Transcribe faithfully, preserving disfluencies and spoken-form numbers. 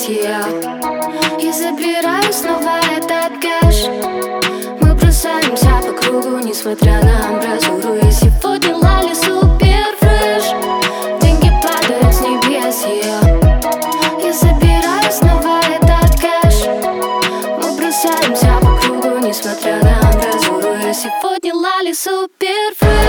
я И забираю снова этот кэш. Мы бросаемся по кругу, несмотря на амбразуру. И сегодня лали супер фреш. Деньги падают с небес, я И забираю снова этот кэш. Мы бросаемся по кругу, несмотря на амбразуру. И сегодня лали супер фреш.